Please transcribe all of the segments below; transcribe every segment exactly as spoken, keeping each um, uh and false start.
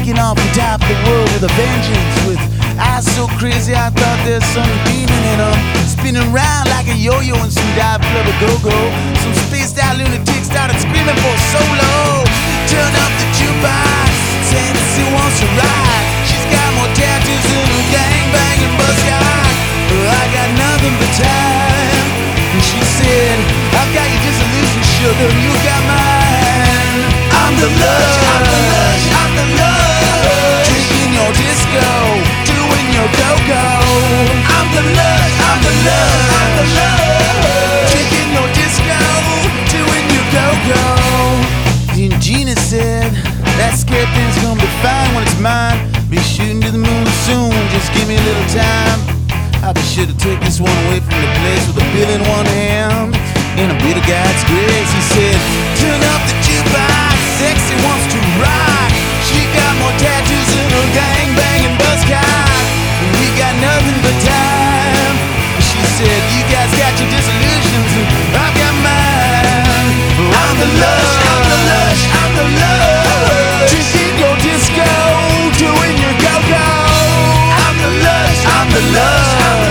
taking off on top of the world with a vengeance. With eyes so crazy I thought there's some demon in them. Spinning around like a yo-yo in some dive club a go-go. Some spaced out lunatic started screaming for solo. Turn up the jukebox, said she wants to ride. She's got more tattoos than a gangbanging buzzcock. I got nothing but time. And she said, I've got your disillusion, sugar, you got mine. I'm the lush, I'm the lush, I'm the lush. Drinking your disco, doing your go-go. I'm the lush, I'm the lush, I'm the lush. Drinking your disco, doing your go-go. And Gina said, that scared thing's gonna be fine when it's mine. Be shooting to the moon soon, just give me a little time. I be sure to take this one away from the place with a pill in one hand and a bit of God's grace. He said, turn up the jukebox, sexy wants to rock. She got more tattoos than a gang-banging buzzcock. And we got nothing but time. She said, you guys got your disillusions and I've got mine. I'm the lush, I'm the lush, I'm the lush. Drinking your disco, doing your go-go. I'm the lush, I'm the lush.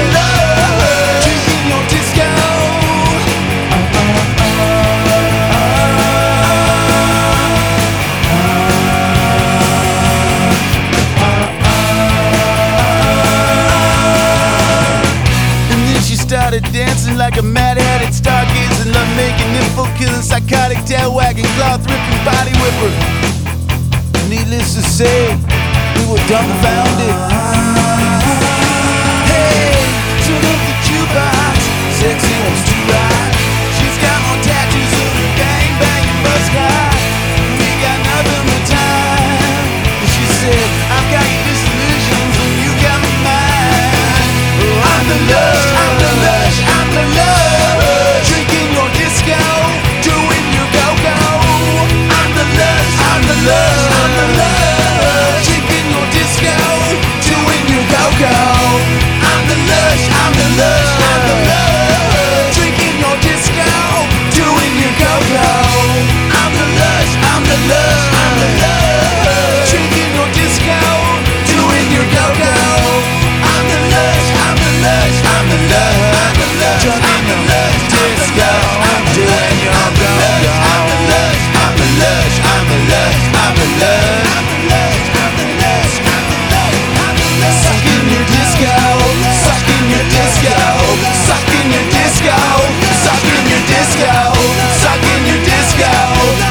Started dancing like a mad-headed stargazer, love making, nipple killing, psychotic, tail wagging, cloth ripping, body whipper. Needless to say, we were dumbfounded. Hey, turn up the jukebox, sexy wants to rock. She's got more tattoos than a gang-banging buzzcock. We got nothing but time. And she said, I've got your disillusions and you got mine. Oh, I'm the love.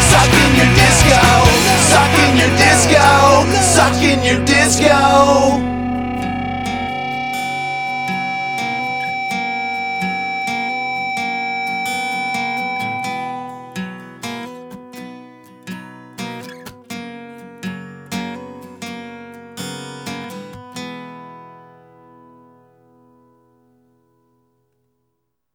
Suck in your disco.